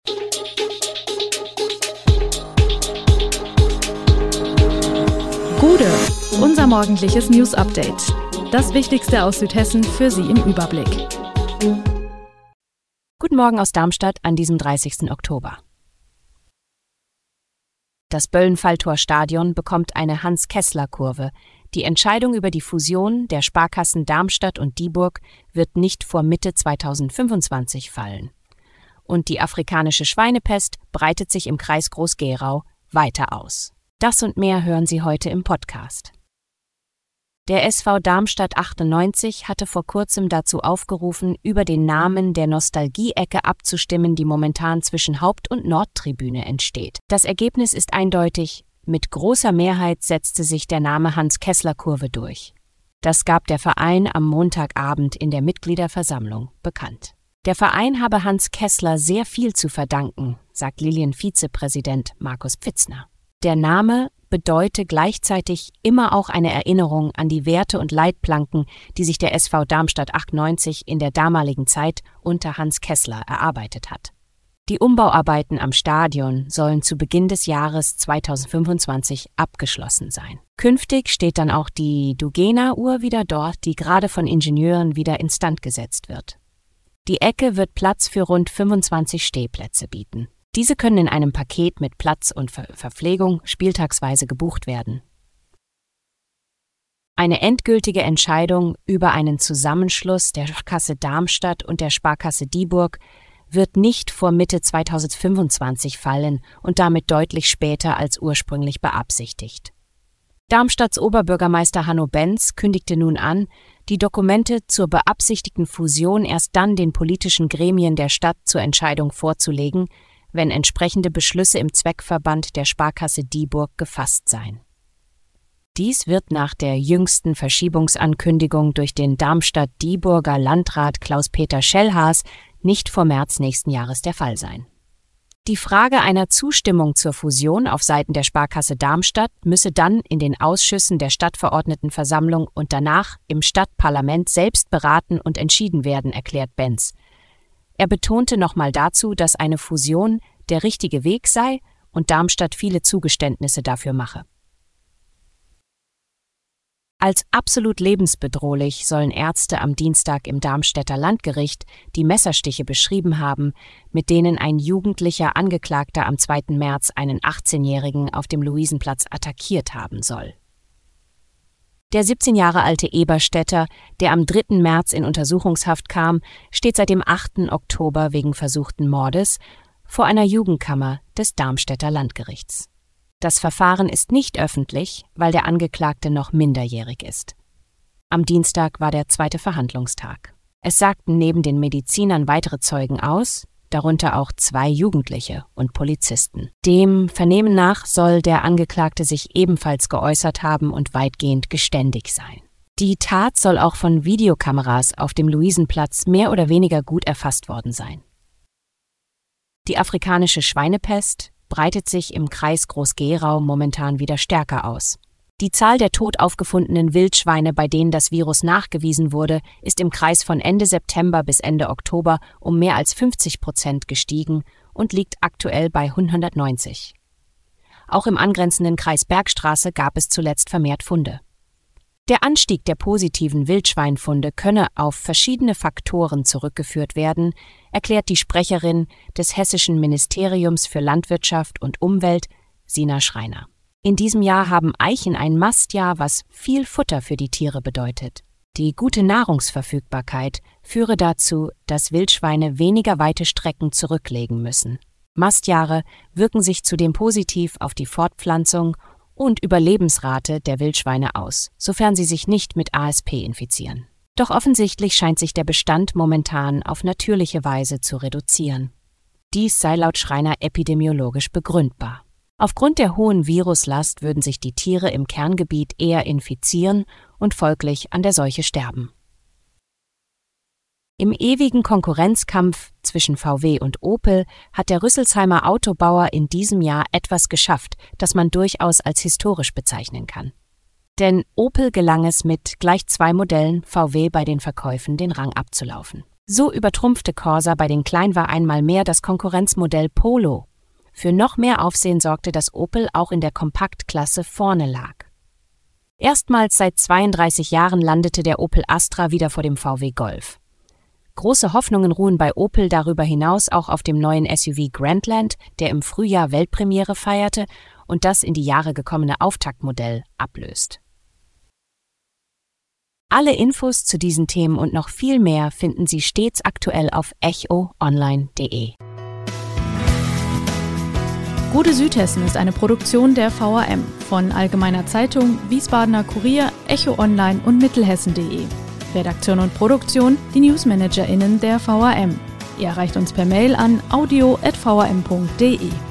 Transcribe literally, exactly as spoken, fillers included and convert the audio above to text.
Gude, unser morgendliches News-Update. Das Wichtigste aus Südhessen für Sie im Überblick. Guten Morgen aus Darmstadt an diesem dreißigsten Oktober. Das Böllenfalltor-Stadion bekommt eine Hans-Kessler-Kurve. Die Entscheidung über die Fusion der Sparkassen Darmstadt und Dieburg wird nicht vor Mitte zweitausendfünfundzwanzig fallen. Und die afrikanische Schweinepest breitet sich im Kreis Groß-Gerau weiter aus. Das und mehr hören Sie heute im Podcast. Der S V Darmstadt achtundneunzig hatte vor kurzem dazu aufgerufen, über den Namen der Nostalgie-Ecke abzustimmen, die momentan zwischen Haupt- und Nordtribüne entsteht. Das Ergebnis ist eindeutig: Mit großer Mehrheit setzte sich der Name Hans-Kessler-Kurve durch. Das gab der Verein am Montagabend in der Mitgliederversammlung bekannt. Der Verein habe Hans Kessler sehr viel zu verdanken, sagt Lilien-Vizepräsident Markus Pfitzner. Der Name bedeute gleichzeitig immer auch eine Erinnerung an die Werte und Leitplanken, die sich der S V Darmstadt achtundneunzig in der damaligen Zeit unter Hans Kessler erarbeitet hat. Die Umbauarbeiten am Stadion sollen zu Beginn des Jahres zweitausendfünfundzwanzig abgeschlossen sein. Künftig steht dann auch die Dugena-Uhr wieder dort, die gerade von Ingenieuren wieder instand gesetzt wird. Die Ecke wird Platz für rund fünfundzwanzig Stehplätze bieten. Diese können in einem Paket mit Platz und Ver- Verpflegung spieltagsweise gebucht werden. Eine endgültige Entscheidung über einen Zusammenschluss der Sparkasse Darmstadt und der Sparkasse Dieburg wird nicht vor Mitte zweitausendfünfundzwanzig fallen und damit deutlich später als ursprünglich beabsichtigt. Darmstadts Oberbürgermeister Hanno Benz kündigte nun an, die Dokumente zur beabsichtigten Fusion erst dann den politischen Gremien der Stadt zur Entscheidung vorzulegen, wenn entsprechende Beschlüsse im Zweckverband der Sparkasse Dieburg gefasst seien. Dies wird nach der jüngsten Verschiebungsankündigung durch den Darmstadt-Dieburger Landrat Klaus-Peter Schellhaas nicht vor März nächsten Jahres der Fall sein. Die Frage einer Zustimmung zur Fusion auf Seiten der Sparkasse Darmstadt müsse dann in den Ausschüssen der Stadtverordnetenversammlung und danach im Stadtparlament selbst beraten und entschieden werden, erklärt Benz. Er betonte nochmal dazu, dass eine Fusion der richtige Weg sei und Darmstadt viele Zugeständnisse dafür mache. Als absolut lebensbedrohlich sollen Ärzte am Dienstag im Darmstädter Landgericht die Messerstiche beschrieben haben, mit denen ein jugendlicher Angeklagter am zweiten März einen achtzehnjährigen auf dem Luisenplatz attackiert haben soll. Der siebzehn Jahre alte Eberstädter, der am dritten März in Untersuchungshaft kam, steht seit dem achten Oktober wegen versuchten Mordes vor einer Jugendkammer des Darmstädter Landgerichts. Das Verfahren ist nicht öffentlich, weil der Angeklagte noch minderjährig ist. Am Dienstag war der zweite Verhandlungstag. Es sagten neben den Medizinern weitere Zeugen aus, darunter auch zwei Jugendliche und Polizisten. Dem Vernehmen nach soll der Angeklagte sich ebenfalls geäußert haben und weitgehend geständig sein. Die Tat soll auch von Videokameras auf dem Luisenplatz mehr oder weniger gut erfasst worden sein. Die afrikanische Schweinepest breitet sich im Kreis Groß-Gerau momentan wieder stärker aus. Die Zahl der tot aufgefundenen Wildschweine, bei denen das Virus nachgewiesen wurde, ist im Kreis von Ende September bis Ende Oktober um mehr als fünfzig Prozent gestiegen und liegt aktuell bei hundertneunzig. Auch im angrenzenden Kreis Bergstraße gab es zuletzt vermehrt Funde. Der Anstieg der positiven Wildschweinfunde könne auf verschiedene Faktoren zurückgeführt werden, erklärt die Sprecherin des Hessischen Ministeriums für Landwirtschaft und Umwelt, Sina Schreiner. In diesem Jahr haben Eichen ein Mastjahr, was viel Futter für die Tiere bedeutet. Die gute Nahrungsverfügbarkeit führe dazu, dass Wildschweine weniger weite Strecken zurücklegen müssen. Mastjahre wirken sich zudem positiv auf die Fortpflanzung und Überlebensrate der Wildschweine aus, sofern sie sich nicht mit A S P infizieren. Doch offensichtlich scheint sich der Bestand momentan auf natürliche Weise zu reduzieren. Dies sei laut Schreiner epidemiologisch begründbar. Aufgrund der hohen Viruslast würden sich die Tiere im Kerngebiet eher infizieren und folglich an der Seuche sterben. Im ewigen Konkurrenzkampf zwischen V W und Opel hat der Rüsselsheimer Autobauer in diesem Jahr etwas geschafft, das man durchaus als historisch bezeichnen kann. Denn Opel gelang es mit gleich zwei Modellen V W bei den Verkäufen den Rang abzulaufen. So übertrumpfte Corsa bei den Kleinwagen einmal mehr das Konkurrenzmodell Polo. Für noch mehr Aufsehen sorgte, dass Opel auch in der Kompaktklasse vorne lag. Erstmals seit zweiunddreißig Jahren landete der Opel Astra wieder vor dem V W Golf. Große Hoffnungen ruhen bei Opel darüber hinaus auch auf dem neuen S U V Grandland, der im Frühjahr Weltpremiere feierte und das in die Jahre gekommene Auftaktmodell ablöst. Alle Infos zu diesen Themen und noch viel mehr finden Sie stets aktuell auf echo online punkt de. Gute Südhessen ist eine Produktion der V A M von Allgemeiner Zeitung, Wiesbadener Kurier, Echo Online und Mittelhessen punkt de. Redaktion und Produktion, die NewsmanagerInnen der V A M. Ihr erreicht uns per Mail an audio at v a m punkt de.